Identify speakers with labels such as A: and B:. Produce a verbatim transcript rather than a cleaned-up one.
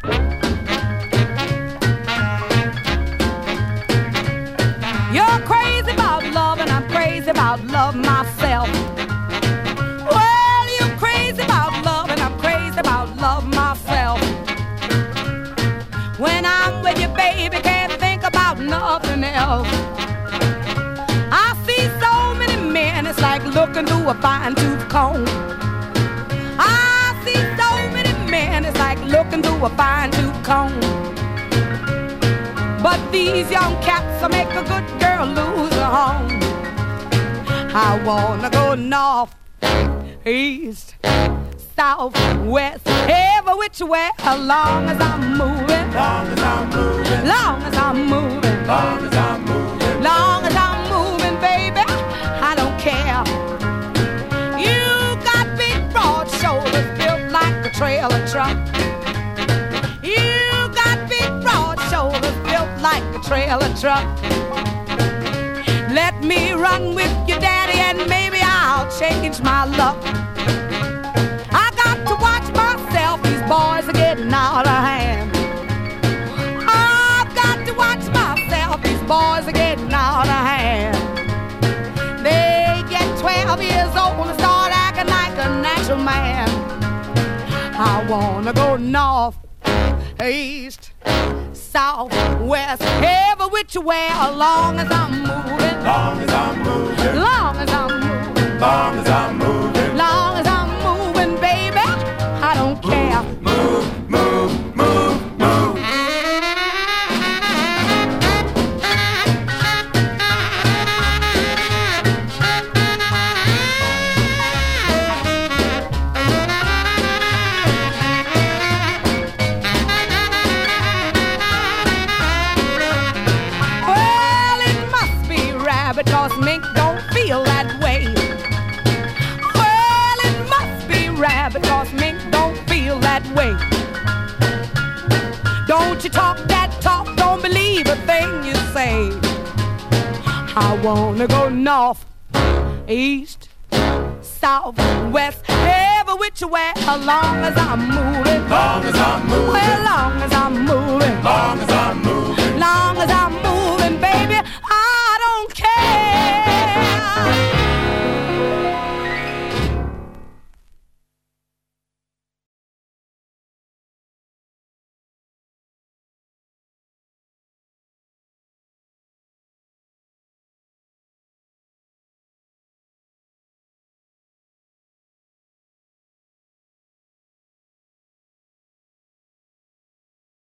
A: You're crazy about love and I'm crazy about love myself. Well, you're crazy about love and I'm crazy about love myself. When I'm with you, baby, can't think about nothing else. I see so many men, it's like looking through a fine-tooth comb. I see so many men, it's like looking through a fine-tooth comb. But these young cats will make a good girl lose her home. I wanna go north, east, south, west, every which way, as long as I'm moving.
B: Long as I'm moving.
A: Long as I'm moving.
B: Long as I'm moving.
A: Long as I'm moving, baby, I don't care. You got big broad shoulders built like a trailer truck. You got big broad shoulders built like a trailer truck. Let me run with you, daddy, and maybe I'll change my luck. I got to watch myself, these boys are getting out of hand. I've got to watch myself, these boys are getting out of hand. They get twelve years old and start acting like a natural man. I wanna go north, east, south, west, every which way, as long as I'm moving.
B: Long as I'm moving.
A: Long as I'm moving.
B: Long as I'm moving.
A: Long as I'm moving, baby, I don't care.
B: Move, move, move, move.
A: Well, it must be rabbit, 'cause mink don't feel that way. Well, it must be rabbit, 'cause mink don't feel that way. Don't you talk that talk, don't believe a thing you say. I wanna go north, east, south, west, every which way, as long as I'm moving.
B: Long as I'm moving.
A: Well,